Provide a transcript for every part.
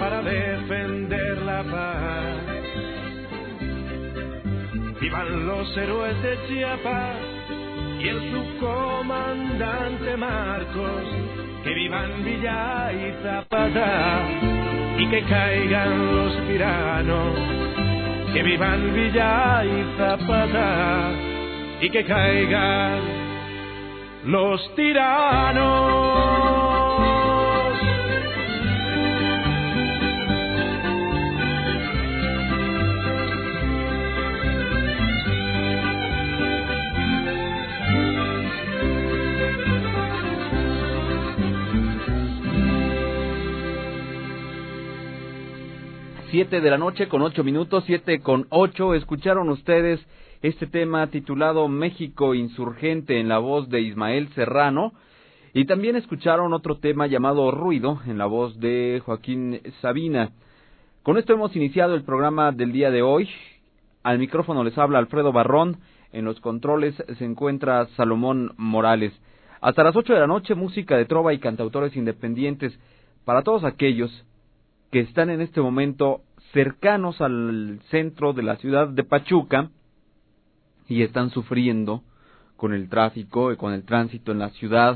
para defender la paz. Vivan los héroes de Chiapas y el subcomandante Marcos, que vivan Villa y Zapata y que caigan los tiranos, que vivan Villa y Zapata y que caigan los tiranos. 7 de la noche con 8 minutos, 7:08, escucharon ustedes este tema titulado México Insurgente en la voz de Ismael Serrano, y también escucharon otro tema llamado Ruido en la voz de Joaquín Sabina. Con esto hemos iniciado el programa del día de hoy. Al micrófono les habla Alfredo Barrón, en los controles se encuentra Salomón Morales. Hasta las 8 de la noche, música de trova y cantautores independientes para todos aquellos que están en este momento cercanos al centro de la ciudad de Pachuca y están sufriendo con el tráfico y con el tránsito en la ciudad.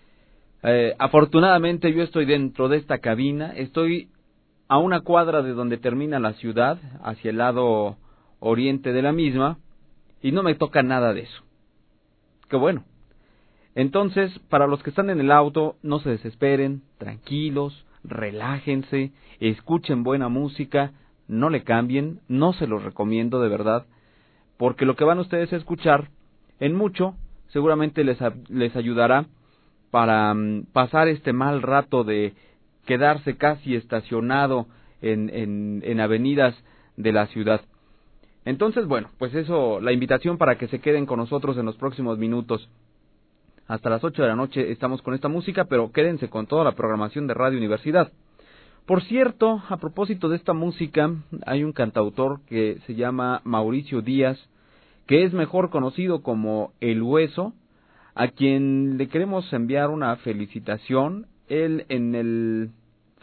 Afortunadamente yo estoy dentro de esta cabina, estoy a una cuadra de donde termina la ciudad, hacia el lado oriente de la misma, y no me toca nada de eso. Qué bueno. Entonces, para los que están en el auto, no se desesperen, tranquilos, relájense, escuchen buena música, no le cambien, no se los recomiendo de verdad, porque lo que van ustedes a escuchar, en mucho, seguramente les ayudará para pasar este mal rato de quedarse casi estacionado en avenidas de la ciudad. Entonces, bueno, pues eso, la invitación para que se queden con nosotros en los próximos minutos. Hasta las 8 de la noche estamos con esta música, pero quédense con toda la programación de Radio Universidad. Por cierto, a propósito de esta música, hay un cantautor que se llama Mauricio Díaz, que es mejor conocido como El Hueso, a quien le queremos enviar una felicitación. Él en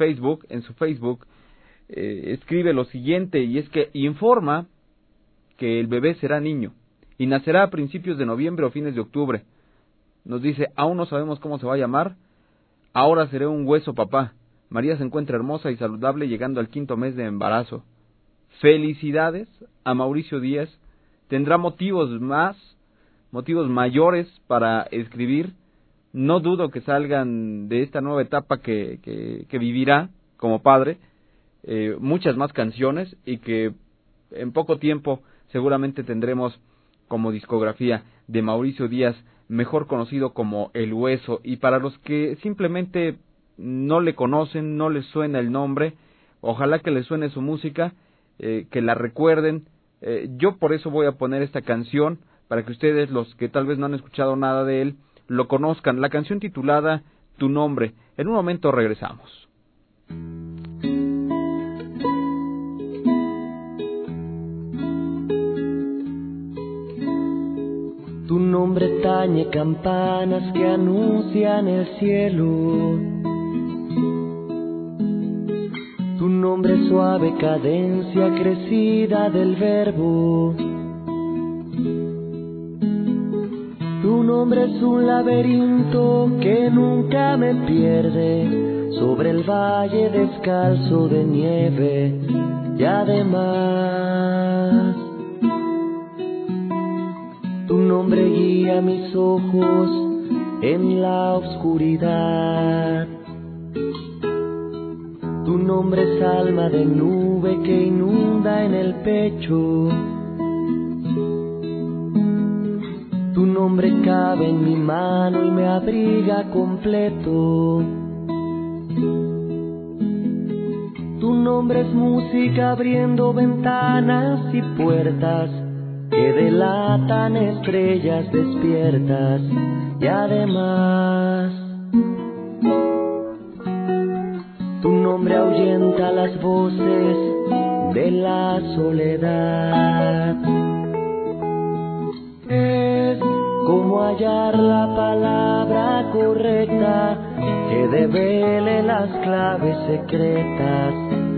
su Facebook, escribe lo siguiente, y es que informa que el bebé será niño y nacerá a principios de noviembre o fines de octubre. Nos dice, aún no sabemos cómo se va a llamar, ahora seré un hueso papá. María se encuentra hermosa y saludable llegando al 5º mes de embarazo. Felicidades a Mauricio Díaz, tendrá motivos mayores para escribir. No dudo que salgan de esta nueva etapa que vivirá como padre, muchas más canciones, y que en poco tiempo seguramente tendremos como discografía de Mauricio Díaz, mejor conocido como El Hueso. Y para los que simplemente no le conocen, no les suena el nombre, ojalá que les suene su música, que la recuerden. Yo por eso voy a poner esta canción, para que ustedes, los que tal vez no han escuchado nada de él, lo conozcan. La canción titulada Tu Nombre. En un momento regresamos. Tu nombre tañe campanas que anuncian el cielo. Tu nombre suave cadencia crecida del verbo. Tu nombre es un laberinto que nunca me pierde, sobre el valle descalzo de nieve. Y además tu nombre guía mis ojos en la oscuridad. Tu nombre es alma de nube que inunda en el pecho. Tu nombre cabe en mi mano y me abriga completo. Tu nombre es música abriendo ventanas y puertas que delatan estrellas despiertas. Y además tu nombre ahuyenta las voces de la soledad. Es como hallar la palabra correcta que devele las claves secretas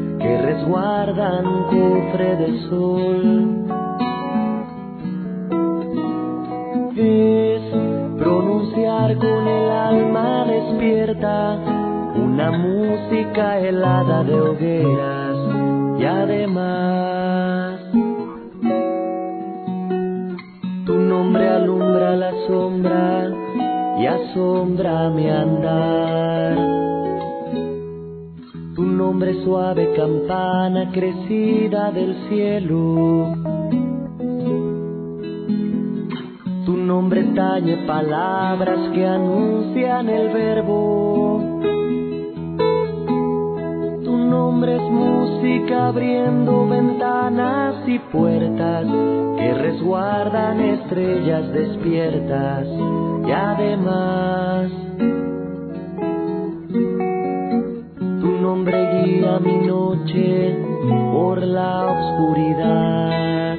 resguardan cofre de sol. Es pronunciar con el alma despierta una música helada de hogueras y además tu nombre alumbra la sombra y asombra mi andar. Tu nombre suave campana crecida del cielo. Tu nombre tañe palabras que anuncian el verbo. Tu nombre es música abriendo ventanas y puertas que resguardan estrellas despiertas y además tu nombre guía mi noche por la oscuridad.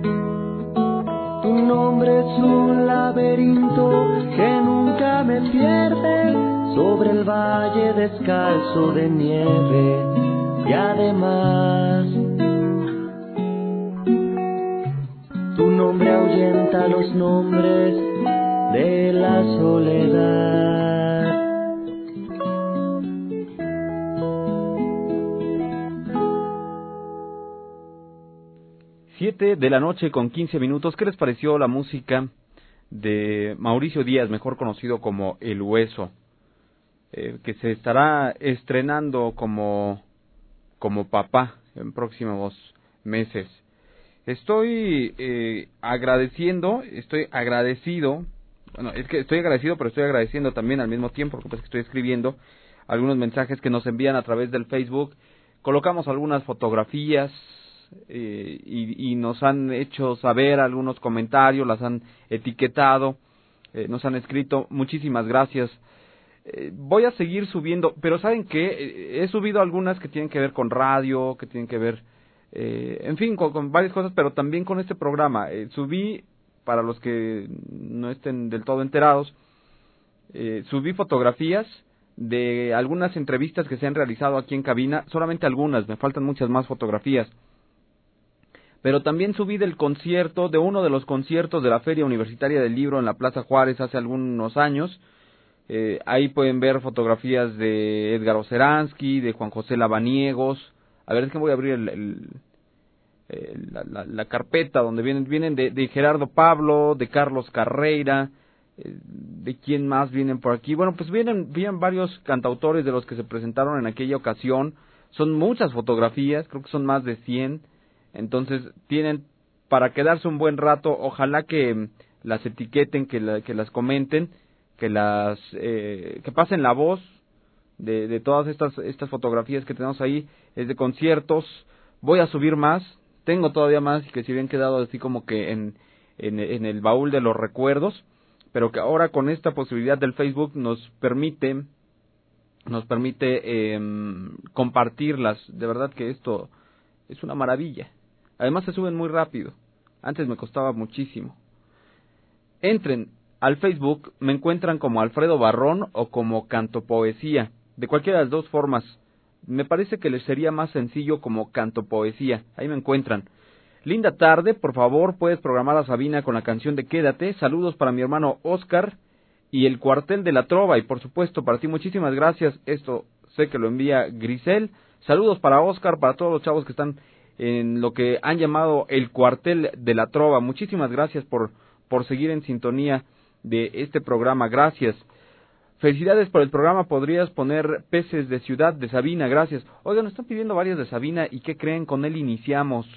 Tu nombre es un laberinto que nunca me pierde sobre el valle descalzo de nieve y además tu nombre ahuyenta los nombres de la soledad. 7 de la noche con 15 minutos. ¿Qué les pareció la música de Mauricio Díaz, mejor conocido como El Hueso? Que se estará estrenando como papá en próximos meses. Estoy agradecido, bueno, es que estoy agradecido, pero estoy agradeciendo también al mismo tiempo, porque pues estoy escribiendo algunos mensajes que nos envían a través del Facebook. Colocamos algunas fotografías y nos han hecho saber algunos comentarios, las han etiquetado, nos han escrito. Muchísimas gracias. Voy a seguir subiendo, pero ¿saben qué? He subido algunas que tienen que ver con radio, que tienen que ver, en fin, con varias cosas, pero también con este programa. Subí, para los que no estén del todo enterados, subí fotografías de algunas entrevistas que se han realizado aquí en cabina, solamente algunas, me faltan muchas más fotografías. Pero también subí del concierto, de uno de los conciertos de la Feria Universitaria del Libro en la Plaza Juárez hace algunos años. Ahí pueden ver fotografías de Edgar Oceransky, de Juan José Lavaniegos. A ver, es que voy a abrir la carpeta donde vienen de Gerardo Pablo, de Carlos Carreira, de quién más vienen por aquí. Bueno, pues vienen varios cantautores de los que se presentaron en aquella ocasión. Son muchas fotografías, creo que son más de 100. Entonces tienen para quedarse un buen rato. Ojalá que las etiqueten, que las comenten, que pasen la voz de todas estas fotografías que tenemos ahí. Es de conciertos. Voy a subir más, tengo todavía más que se habían quedado así como que en el baúl de los recuerdos, pero que ahora con esta posibilidad del Facebook nos permite compartirlas. De verdad que esto es una maravilla. Además se suben muy rápido. Antes me costaba muchísimo. Entren al Facebook, me encuentran como Alfredo Barrón o como Canto Poesía. De cualquiera de las dos formas. Me parece que les sería más sencillo como Canto Poesía. Ahí me encuentran. Linda tarde, por favor, puedes programar a Sabina con la canción de Quédate. Saludos para mi hermano Oscar y el Cuartel de la Trova. Y por supuesto para ti, muchísimas gracias. Esto sé que lo envía Grisel. Saludos para Oscar, para todos los chavos que están en lo que han llamado el Cuartel de la Trova. Muchísimas gracias por seguir en sintonía de este programa. Gracias. Felicidades por el programa. Podrías poner Peces de Ciudad de Sabina. Gracias. Oigan, nos están pidiendo varias de Sabina. ¿Y qué creen? Con él iniciamos.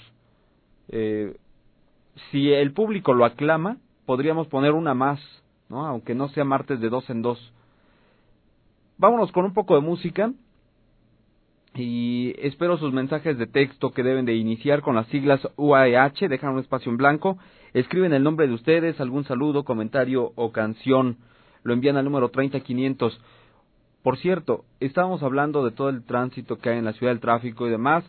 Si el público lo aclama, podríamos poner una más, ¿no? Aunque no sea martes de 2 en 2. Vámonos con un poco de música. Y espero sus mensajes de texto, que deben de iniciar con las siglas UAEH. Dejan un espacio en blanco. Escriben el nombre de ustedes, algún saludo, comentario o canción. Lo envían al número 30500. Por cierto, estábamos hablando de todo el tránsito que hay en la ciudad, el tráfico y demás,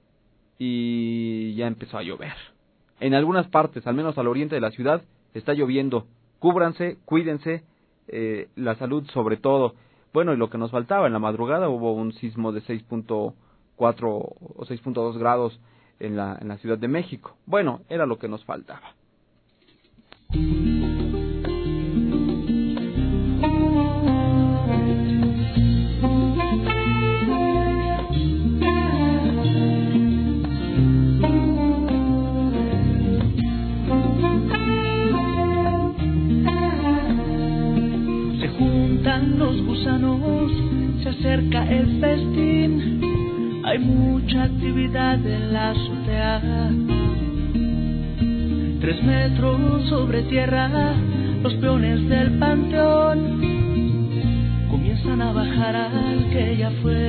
y ya empezó a llover. En algunas partes, al menos al oriente de la ciudad, está lloviendo. Cúbranse, cuídense, la salud sobre todo. Bueno, y lo que nos faltaba, en la madrugada hubo un sismo de 4 o 6.2 grados en la Ciudad de México. Bueno, era lo que nos faltaba. Se juntan los gusanos, se acerca el festín, hay mucha actividad en la azotea. 3 metros sobre tierra, los peones del panteón comienzan a bajar al que ya fue.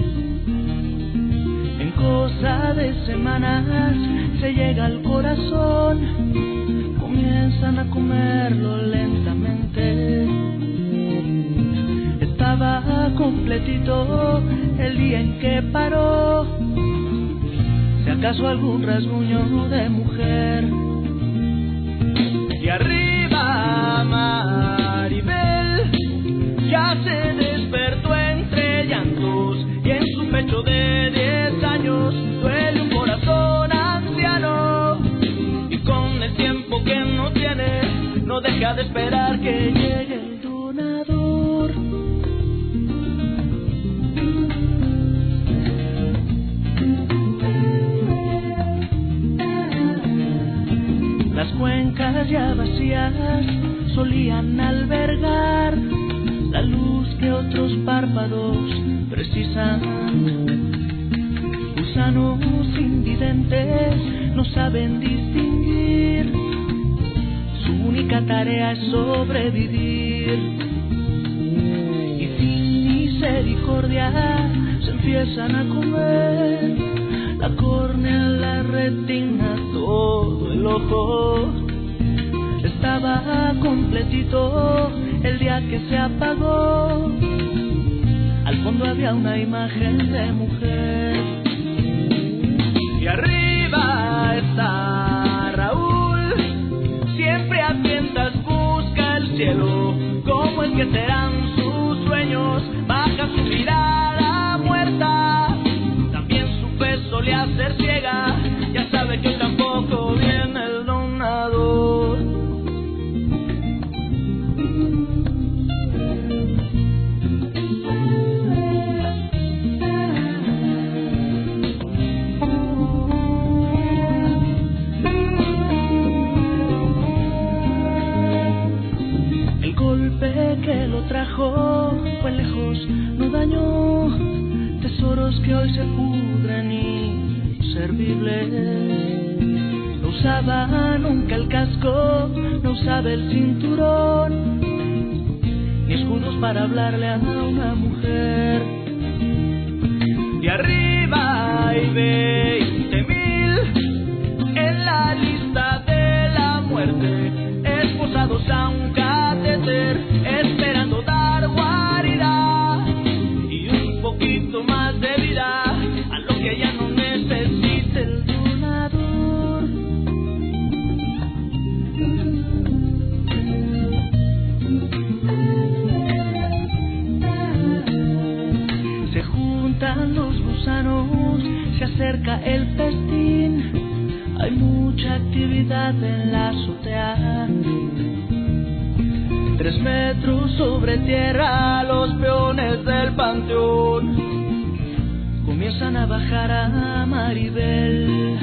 En cosa de semanas se llega al corazón, comienzan a comerlo lentamente. Estaba completito el día en que paró, si acaso algún rasguño de mujer. Y arriba Maribel ya se despertó entre llantos, y en su pecho de 10 años duele un corazón anciano, y con el tiempo que no tiene no deja de esperar que llegue el donador. Las cuencas ya vacías solían albergar la luz que otros párpados precisan. Gusanos invidentes no saben distinguir, su única tarea es sobrevivir. Y sin misericordia se empiezan a comer la córnea, la retina, todo el ojo. Estaba completito el día que se apagó, al fondo había una imagen de mujer. Y arriba está Raúl, siempre a tientas busca el cielo, cómo es que serán sus sueños, baja su mirada muerta, también su fe solía ser ciega, ya sabe que tampoco viene el donador. El golpe que lo trajo fue lejos, no dañó tesoros que hoy se pudren inservibles. No usaba nunca el casco, no usaba el cinturón, ni escudos para hablarle a una mujer. Y arriba hay 20,000 en la lista de la muerte, esposados a un catéter, esperando dar guarida y un poquito más de vida a lo que ya no necesita el donador. Se juntan los gusanos, se acerca el festín, hay mucha actividad en la azotea. 3 metros sobre tierra, los peones del panteón comienzan a bajar a Maribel.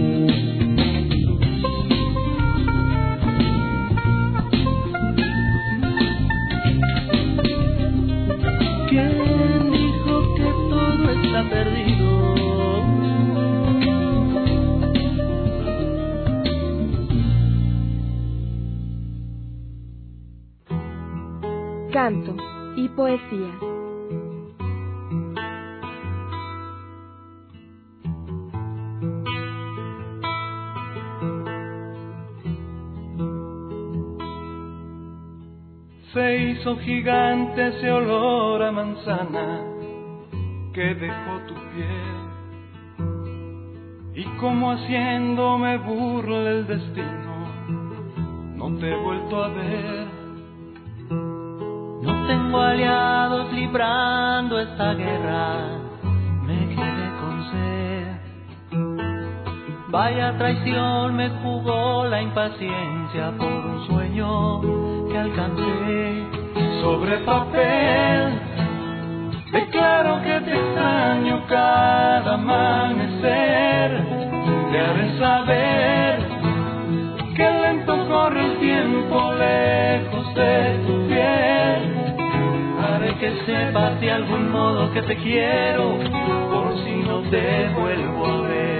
¿Quién dijo que todo está perdido? Canto y poesía. Se hizo gigante ese olor a manzana que dejó tu piel, y como haciéndome burla el destino, no te he vuelto a ver. No tengo aliados librando esta guerra, me quedé con Vaya traición me jugó la impaciencia por un sueño que alcancé. Sobre papel declaro que te extraño cada amanecer. Te haré saber que lento corre el tiempo lejos de tu piel. Haré que sepas de algún modo que te quiero, por si no te vuelvo a ver.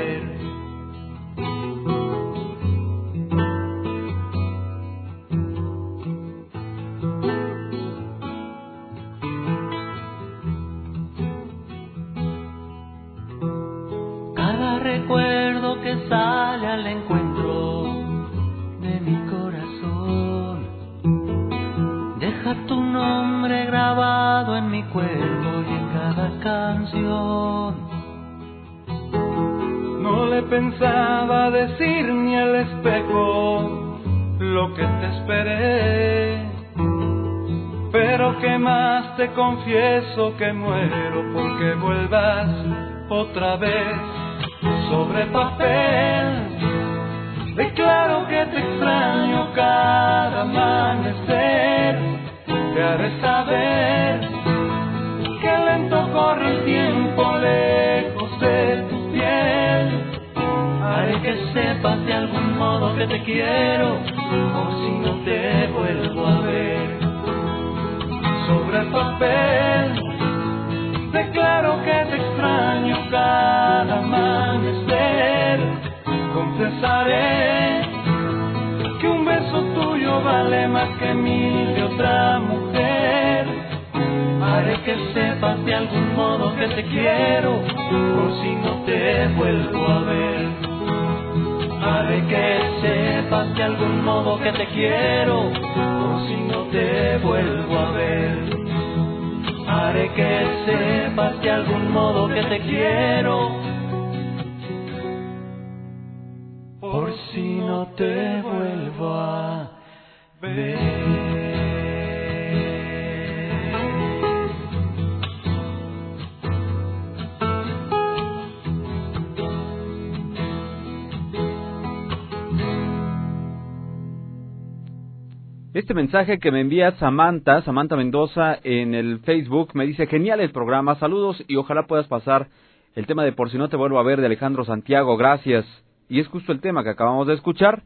Recuerdo que sale al encuentro de mi corazón. Deja tu nombre grabado en mi cuerpo y en cada canción. No le pensaba decir ni al espejo lo que te esperé, pero que más te confieso que muero porque vuelvas otra vez. Sobre papel declaro que te extraño cada amanecer. Te haré saber que lento corre el tiempo lejos de tu piel. Haré que sepas de algún modo que te quiero, por si no te vuelvo a ver. Sobre papel declaro que te extraño cada amanecer. Confesaré que un beso tuyo vale más que mil de otra mujer. Haré que sepas de algún modo que te quiero, por si no te vuelvo a ver. Haré que sepas de algún modo que te quiero, por si no te vuelvo a ver. Haré que sepas de algún modo que te quiero, por si no te vuelvo a ver. Este mensaje que me envía Samantha Mendoza en el Facebook me dice: genial el programa, saludos y ojalá puedas pasar el tema de Por si no te vuelvo a ver de Alejandro Santiago, gracias. Y es justo el tema que acabamos de escuchar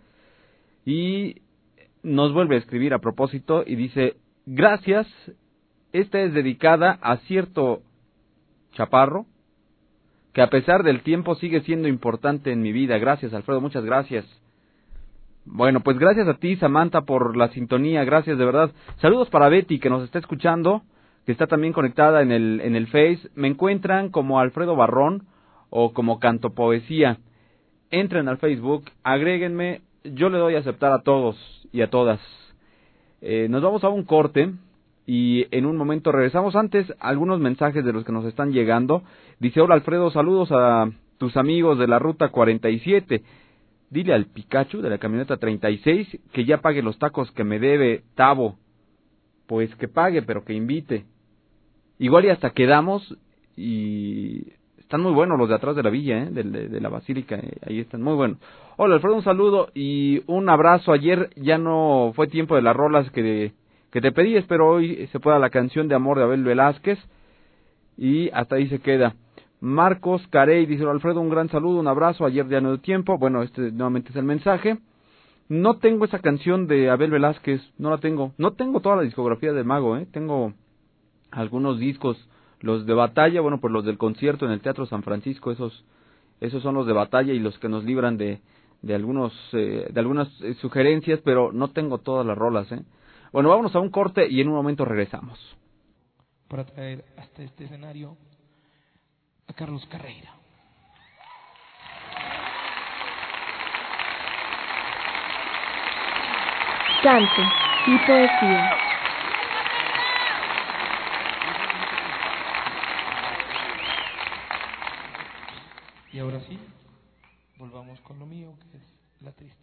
y nos vuelve a escribir a propósito y dice: gracias, esta es dedicada a cierto chaparro que a pesar del tiempo sigue siendo importante en mi vida. Gracias, Alfredo, muchas gracias. Bueno, pues gracias a ti, Samantha, por la sintonía, gracias de verdad. Saludos para Betty, que nos está escuchando, que está también conectada en el Face. Me encuentran como Alfredo Barrón o como Canto Poesía. Entren al Facebook, agréguenme, yo le doy a aceptar a todos y a todas. Nos vamos a un corte y en un momento regresamos. Antes, algunos mensajes de los que nos están llegando. Dice: hola Alfredo, saludos a tus amigos de la Ruta 47. Dile al Pikachu de la camioneta 36 que ya pague los tacos que me debe Tavo. Pues que pague, pero que invite. Igual y hasta quedamos, y están muy buenos los de atrás de la villa, de la basílica, ahí están muy buenos. Hola Alfredo, un saludo y un abrazo. Ayer ya no fue tiempo de las rolas que te pedí, espero hoy se pueda la canción de amor de Abel Velázquez, y hasta ahí se queda. Marcos Carey dice: Alfredo, un gran saludo, un abrazo, ayer ya no dio tiempo. Bueno, este nuevamente es el mensaje. No tengo esa canción de Abel Velázquez, no la tengo. No tengo toda la discografía del mago, tengo algunos discos, los de batalla, bueno, pues los del concierto en el Teatro San Francisco, esos son los de batalla y los que nos libran de algunas sugerencias, pero no tengo todas las rolas, Bueno, vámonos a un corte y en un momento regresamos. Para traer hasta este escenario a Carlos Carreira. Canto y poesía. Y ahora sí, volvamos con lo mío, que es la tristeza.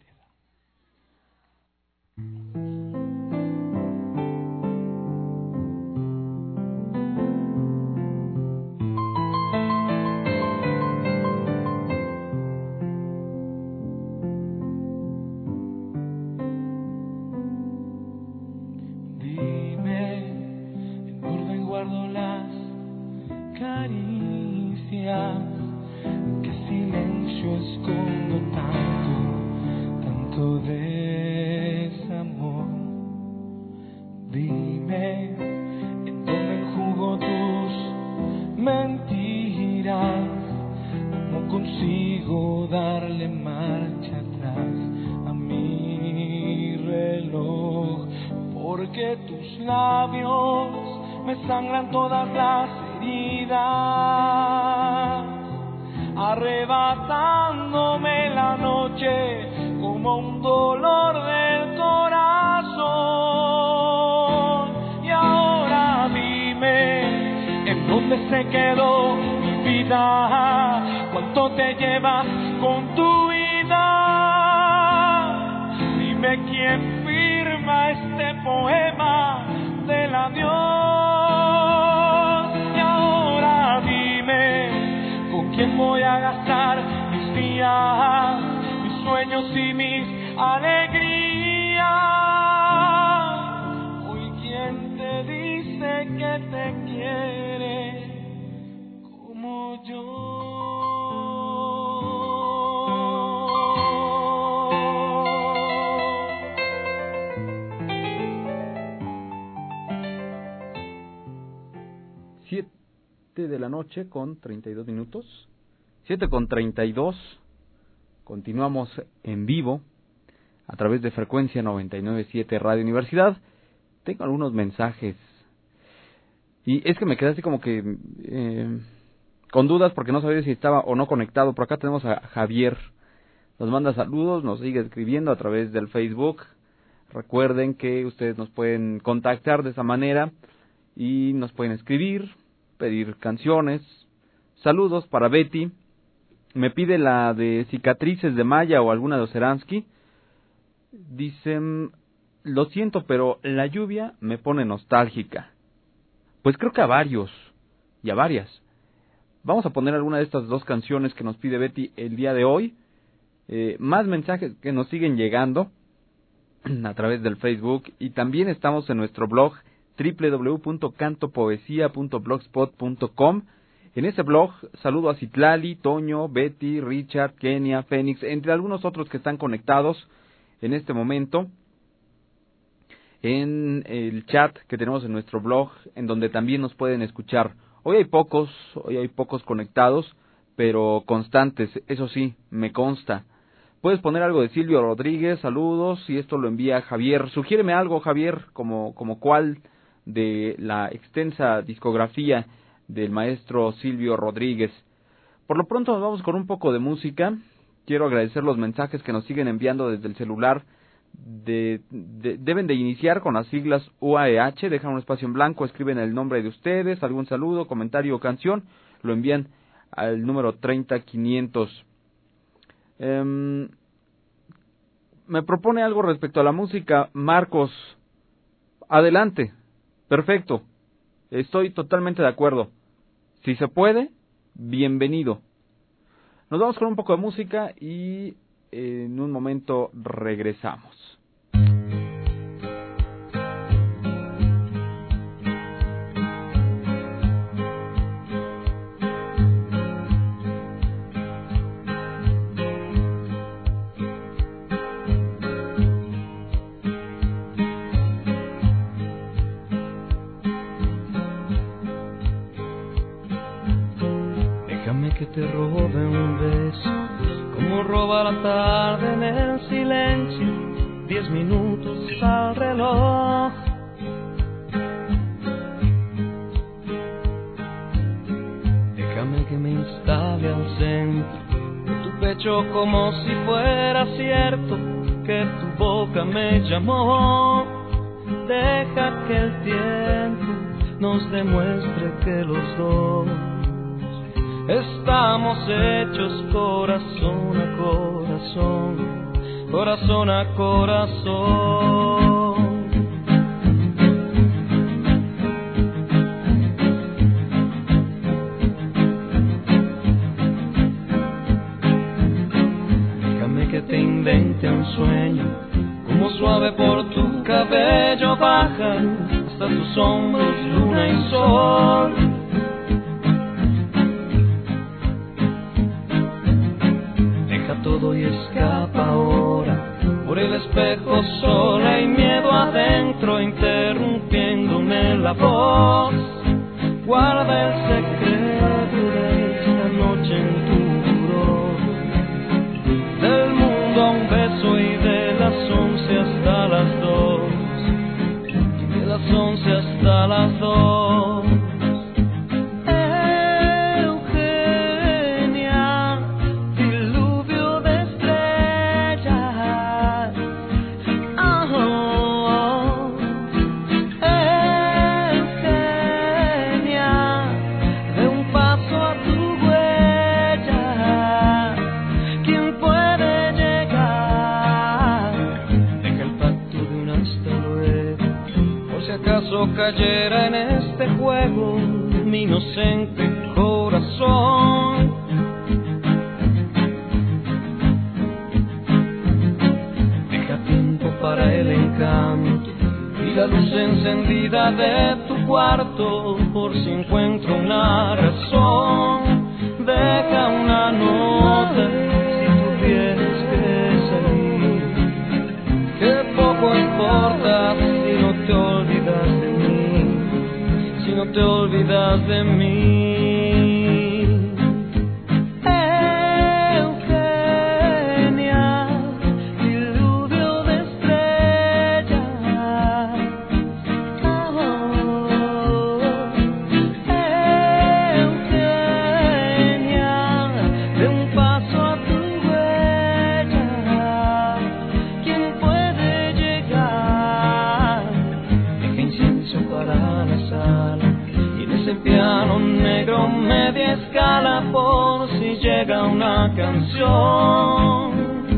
yo escondo tanto desamor. Dime, ¿en dónde enjugo tus mentiras? ¿Cómo consigo darle marcha atrás a mi reloj? Porque tus labios me sangran todas las heridas, arrebatándome la noche como un dolor del corazón. Y ahora dime, ¿en dónde se quedó mi vida? ¿Cuánto te llevas con tu vida? Dime quién firma este poema del adiós. ¿Quién voy a gastar mis días, mis sueños y mis alegrías? Hoy quién te dice que te quiere como yo. De la noche con 32 minutos, 7:32, continuamos en vivo a través de frecuencia 99.7 Radio Universidad. Tengo algunos mensajes y es que me quedé así como que con dudas porque no sabía si estaba o no conectado. Por acá tenemos a Javier, nos manda saludos, nos sigue escribiendo a través del Facebook. Recuerden que ustedes nos pueden contactar de esa manera y nos pueden escribir, pedir canciones. Saludos para Betty. Me pide la de Cicatrices de Maya o alguna de Oceransky. Dicen, lo siento, pero la lluvia me pone nostálgica. Pues creo que a varios y a varias. Vamos a poner alguna de estas dos canciones que nos pide Betty el día de hoy. Más mensajes que nos siguen llegando a través del Facebook. Y también estamos en nuestro blog www.cantopoesia.blogspot.com. En ese blog saludo a Citlali, Toño, Betty, Richard, Kenia, Fénix, entre algunos otros que están conectados en este momento en el chat que tenemos en nuestro blog, en donde también nos pueden escuchar. Hoy hay pocos conectados, pero constantes, eso sí, me consta. Puedes poner algo de Silvio Rodríguez, saludos, y esto lo envía Javier. Sugiéreme algo, Javier, como cuál de la extensa discografía del maestro Silvio Rodríguez. Por lo pronto nos vamos con un poco de música. Quiero agradecer los mensajes que nos siguen enviando desde el celular. Deben de iniciar con las siglas UAEH, dejan un espacio en blanco, escriben el nombre de ustedes, algún saludo, comentario o canción, lo envían al número 30500. Me propone algo respecto a la música, Marcos. Adelante. Perfecto. Estoy totalmente de acuerdo. Si se puede, bienvenido. Nos vamos con un poco de música y en un momento regresamos. Que te robe un beso, como roba la tarde en el silencio, 10 minutos al reloj. Déjame que me instale al centro de tu pecho como si fuera cierto que tu boca me llamó. Deja que el tiempo nos demuestre que los dos estamos hechos corazón a corazón, corazón a corazón. Déjame que te invente un sueño, como suave por tu cabello bajan hasta tus hombros luna y sol. todo y escapa ahora por el espejo sola y miedo adentro interrumpiéndome la voz. Guarda el secreto de esta noche en tu buró, del mundo a un beso y de las 11 hasta las 2, de las 11 hasta las 2. Cayera en este juego mi inocente corazón. Deja tiempo para el encanto y la luz encendida de tu cuarto por si encuentro una razón. Deja una nota si tuvieras que salir, que poco importa si no te olvidas de mí. Si no te olvidas de mí. Eugenia, diluvio de estrellas. Eugenia, de un paso a tu huella. ¿Quién puede llegar? Deja incienso para la sala. Ese piano negro media escala por si llega una canción.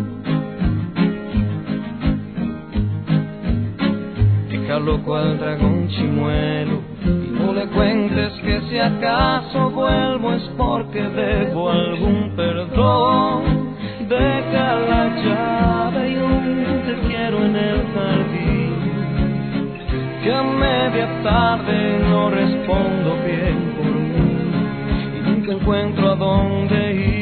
Deja loco al dragón chimuelo y no le cuentes que si acaso vuelvo es porque debo algún perdón. Deja la llave y un te quiero en el jardín, que a media tarde no respondo bien por mí y nunca encuentro a dónde ir.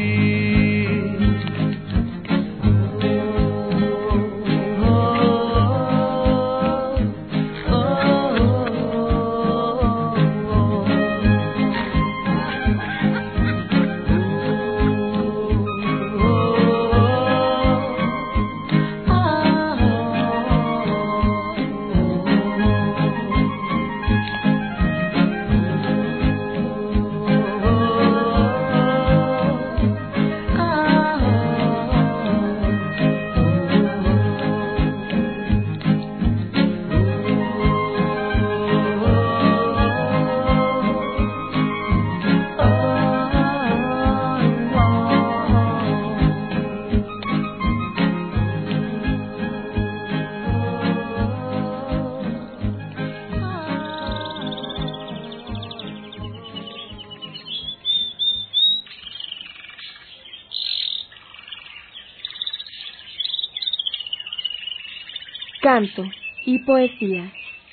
Canto y poesía.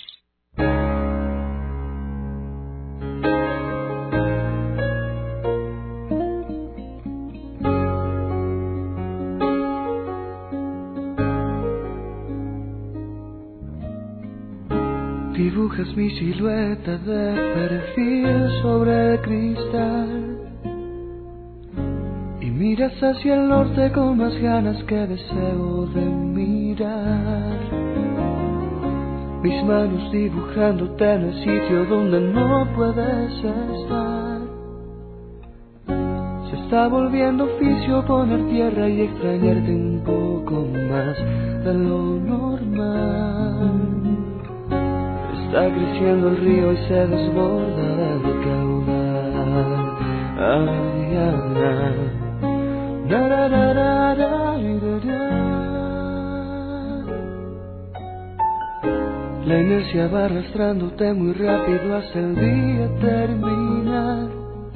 Dibujas mi silueta de perfil sobre el cristal y miras hacia el norte con más ganas que deseo de mirar. Mis manos dibujándote en el sitio donde no puedes estar. Se está volviendo oficio poner tierra y extrañarte un poco más de lo normal. Está creciendo el río y se desborda el caudal. Ay, ay, ay. Da, da, da, da, da, da. La inercia va arrastrándote muy rápido hasta el día terminar.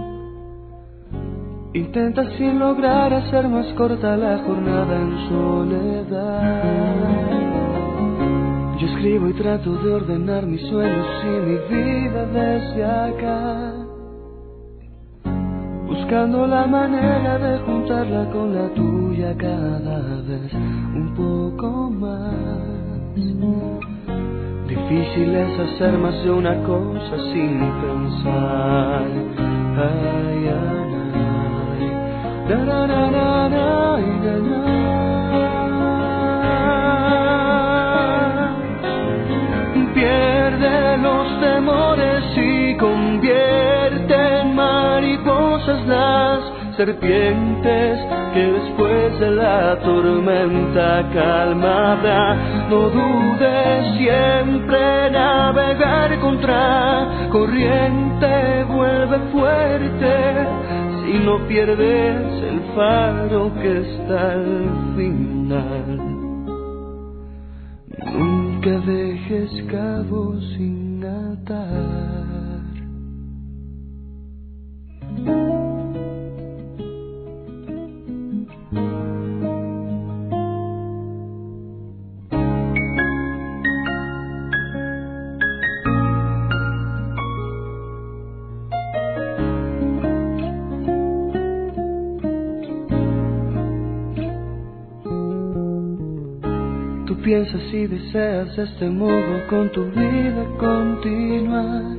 Intentas sin lograr hacer más corta la jornada en soledad. Yo escribo y trato de ordenar mis sueños y mi vida desde acá. buscando la manera de juntarla con la tuya cada vez un poco más. Difícil es hacer más de una cosa sin pensar. Ay, ay, ay, da, da, da, da, da, da, da. Pierde los temores y convierte en mariposas las serpientes que después de la tormenta calmada. No dudes siempre navegar contra corriente, vuelve fuerte si no pierdes el faro que está al final. Nunca dejes cabos sin atar. Piensas y deseas de este modo con tu vida continuar,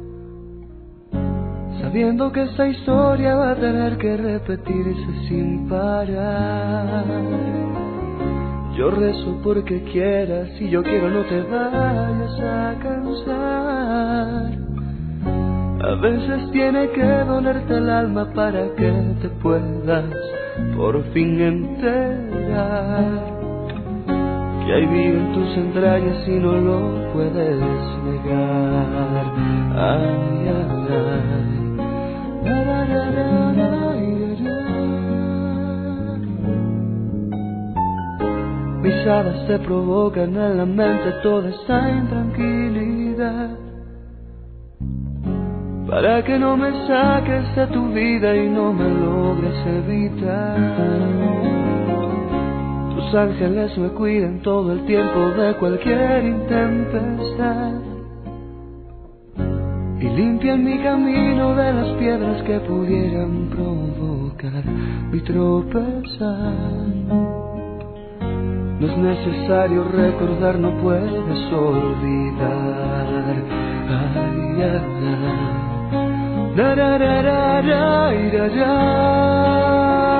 sabiendo que esta historia va a tener que repetirse sin parar. Yo rezo porque quieras y yo quiero no te vayas a cansar. A veces tiene que dolerte el alma para que te puedas por fin enterar que hay vida en tus entrañas y no lo puedes negar. Ay, ay, ay. Da, da, da, da, da, da. Mis hadas te provocan en la mente toda esta intranquilidad, para que no me saques de tu vida y no me logres evitar. Tus ángeles me cuidan todo el tiempo de cualquier intempestad y limpian mi camino de las piedras que pudieran provocar mi tropezar. No es necesario recordar, no puedes olvidar. Ay, ay, ay. Da, da, da, da, da, da, da.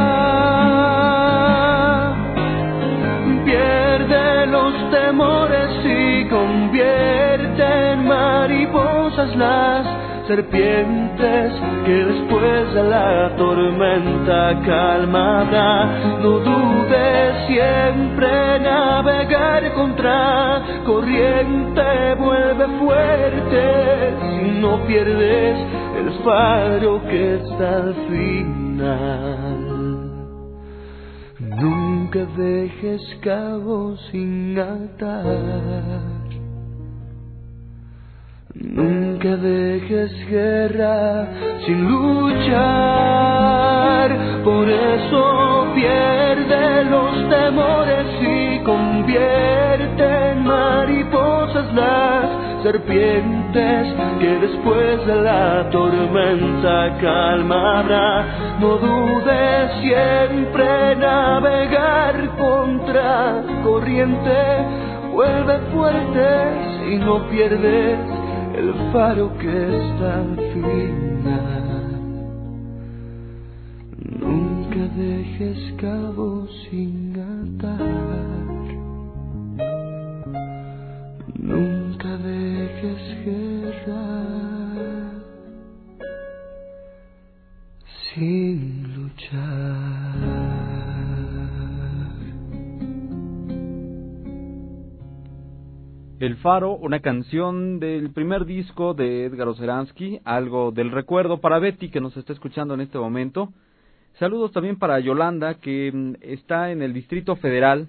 Pierde los temores y convierte en mariposas las serpientes que después de la tormenta calmada. No dudes siempre navegar contra corriente, vuelve fuerte si no pierdes el faro que está al final. Nunca dejes cabos sin atar. Nunca dejes guerra sin luchar. Por eso pierde los temores y convierte en mariposas las serpientes que después de la tormenta calmará. No dudes siempre navegar contra corriente, vuelve fuerte si no pierdes el faro que está al final. Nunca dejes cabos sin atar. Nunca dejes guerra sin luchar. El Faro, una canción del primer disco de Edgar Oceransky, algo del recuerdo para Betty, que nos está escuchando en este momento. Saludos también para Yolanda, que está en el Distrito Federal,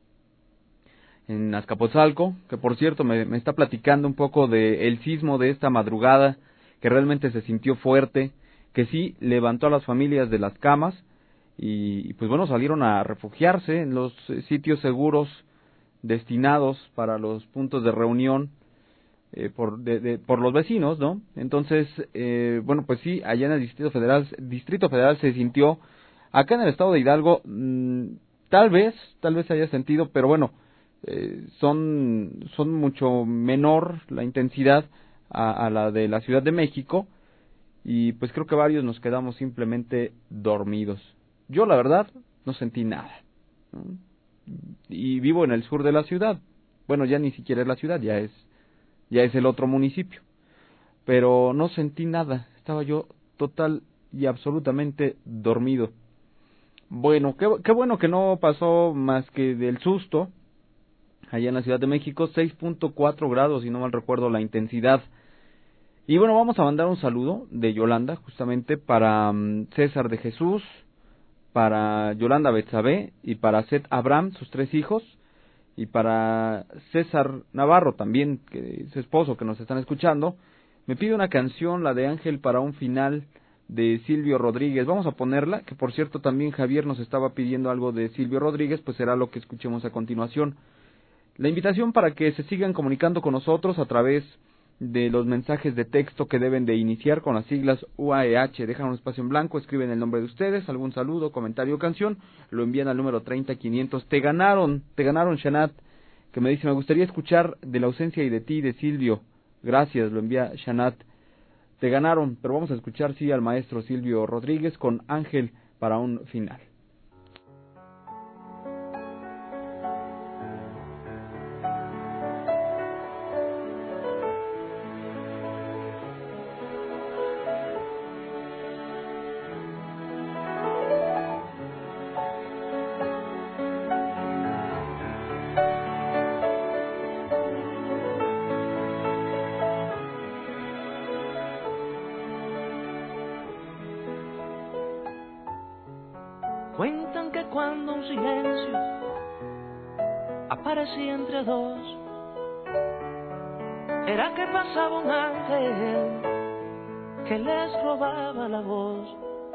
en Azcapotzalco, que por cierto me está platicando un poco del sismo de esta madrugada, que realmente se sintió fuerte, que sí levantó a las familias de las camas, y pues bueno, salieron a refugiarse en los sitios seguros destinados para los puntos de reunión por los vecinos, ¿no? Entonces, bueno, pues sí, allá en el Distrito Federal se sintió. Acá en el estado de Hidalgo, tal vez se haya sentido, pero bueno, son mucho menor la intensidad a la de la Ciudad de México, y pues creo que varios nos quedamos simplemente dormidos. Yo, la verdad, no sentí nada, ¿no? Y vivo en el sur de la ciudad. Bueno, ya ni siquiera es la ciudad, ya es el otro municipio. Pero no sentí nada, estaba yo total y absolutamente dormido. Bueno, qué bueno que no pasó más que del susto. Allá en la Ciudad de México, 6.4 grados, si no mal recuerdo la intensidad. Y bueno, vamos a mandar un saludo de Yolanda, justamente para César de Jesús, para Yolanda Betsabé y para Seth Abraham, sus 3 hijos, y para César Navarro también, que es su esposo, que nos están escuchando. Me pide una canción, la de Ángel para un final, de Silvio Rodríguez. Vamos a ponerla, que por cierto también Javier nos estaba pidiendo algo de Silvio Rodríguez, pues será lo que escuchemos a continuación. La invitación para que se sigan comunicando con nosotros a través de los mensajes de texto que deben de iniciar con las siglas UAEH. Dejan un espacio en blanco, escriben el nombre de ustedes, algún saludo, comentario o canción, lo envían al número 30500. Te ganaron, Shanat, que me dice: me gustaría escuchar De la ausencia y de ti, de Silvio. Gracias, lo envía Shanat. Te ganaron, pero vamos a escuchar sí al maestro Silvio Rodríguez con Ángel para un final. Cuentan que cuando un silencio aparecía entre dos, era que pasaba un ángel que les robaba la voz.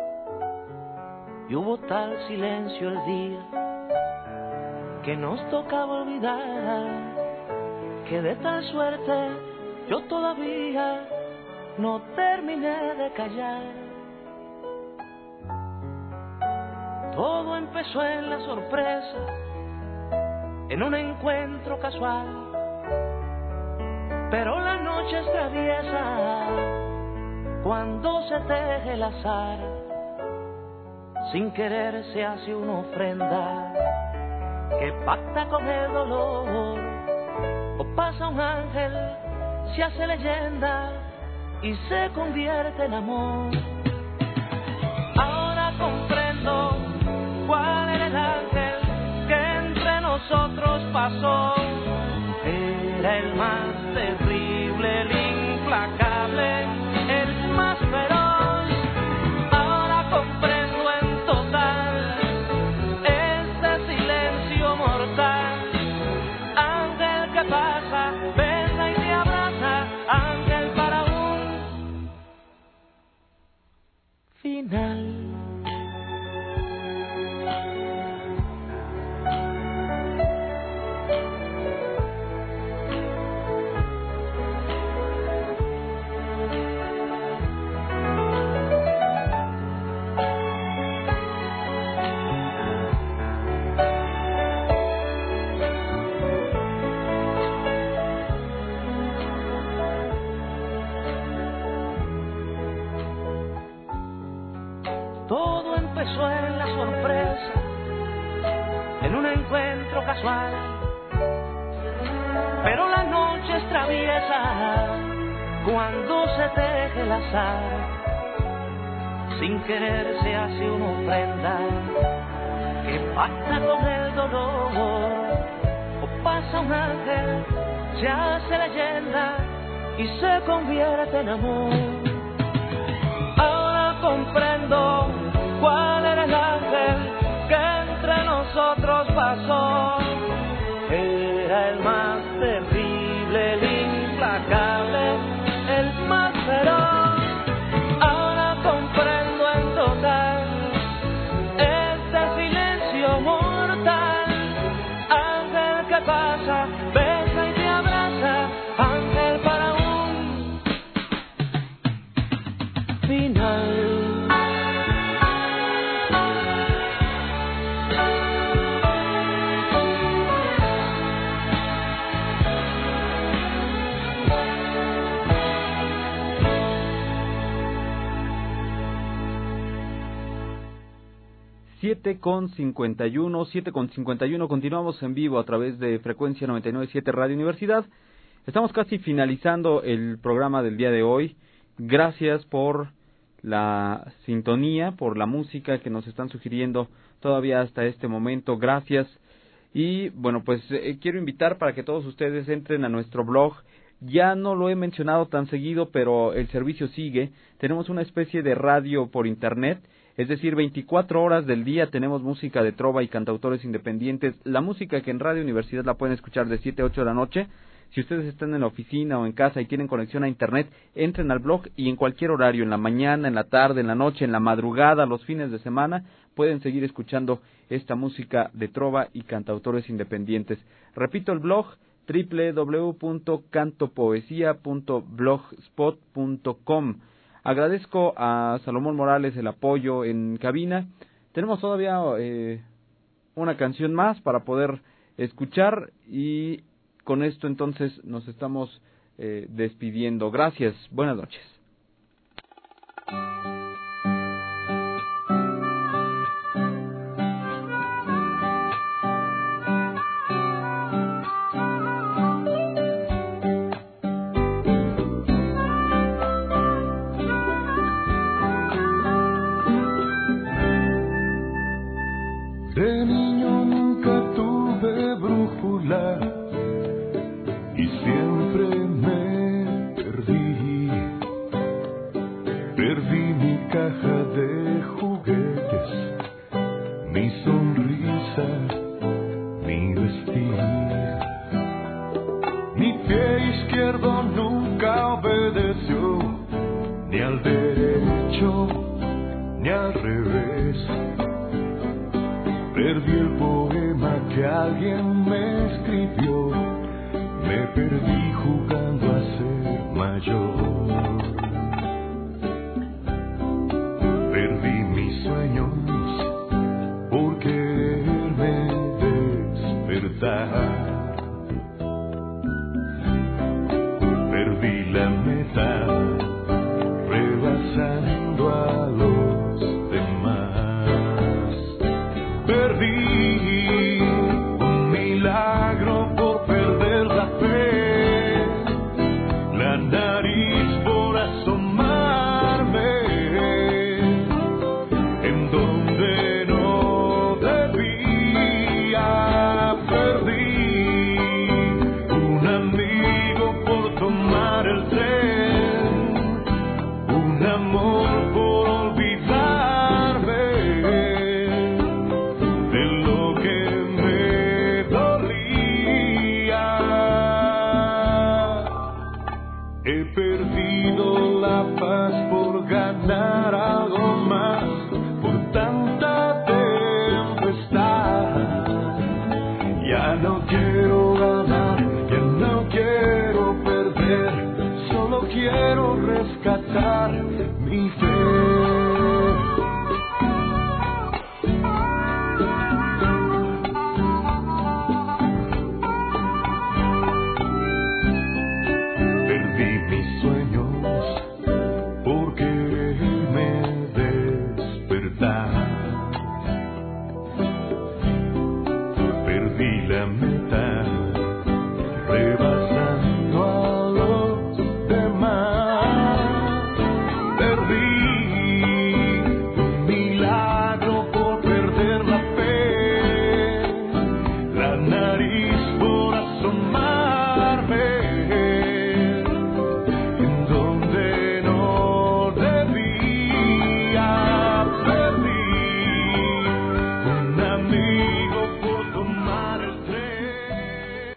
Y hubo tal silencio el día que nos tocaba olvidar, que de tal suerte yo todavía no terminé de callar. Todo empezó en la sorpresa, en un encuentro casual, pero la noche es traviesa cuando se teje el azar. Sin querer se hace una ofrenda que pacta con el dolor, o pasa un ángel, se hace leyenda y se convierte en amor. Ahora comprendo cuál era el ángel que entre nosotros pasó. Era el más terrible, el implacable, el más feroz. Ahora comprendo en total este silencio mortal. Ángel que pasa, besa y te abraza, ángel para un final. Todo empezó en la sorpresa, en un encuentro casual, pero la noche es traviesa cuando se teje el azar. Sin querer se hace una ofrenda que pacta con el dolor, o pasa un ángel, se hace leyenda y se convierte en amor. Ahora comprendo cuál era el ángel que entre nosotros pasó. Era el más terrible, el implacable, el más feroz. Ahora comprendo en total este silencio mortal. Ángel que pasa, besa y te abraza, ángel para 7:51. Continuamos en vivo a través de frecuencia 99.7 Radio Universidad. Estamos casi finalizando el programa del día de hoy. Gracias por la sintonía, por la música que nos están sugiriendo todavía hasta este momento. Gracias. Y bueno, pues quiero invitar para que todos ustedes entren a nuestro blog. Ya no lo he mencionado tan seguido, pero el servicio sigue. Tenemos una especie de radio por internet. Es decir, 24 horas del día tenemos música de trova y cantautores independientes. La música que en Radio Universidad la pueden escuchar de 7 a 8 de la noche. Si ustedes están en la oficina o en casa y tienen conexión a internet, entren al blog y en cualquier horario, en la mañana, en la tarde, en la noche, en la madrugada, los fines de semana, pueden seguir escuchando esta música de trova y cantautores independientes. Repito el blog, www.cantopoesia.blogspot.com. Agradezco a Salomón Morales el apoyo en cabina. Tenemos todavía una canción más para poder escuchar y con esto entonces nos estamos despidiendo. Gracias, buenas noches. De niño nunca tuve brújula y siempre me perdí. Perdí mi caja de juguetes, mi sonrisa, mi vestir. Mi pie izquierdo nunca obedeció, ni al derecho ni al revés. Perdí el poema que alguien me escribió, me perdí jugando a ser mayor. Perdí mis sueños por quererme despertar. Perdí la meta rebasando a los demás. Perdí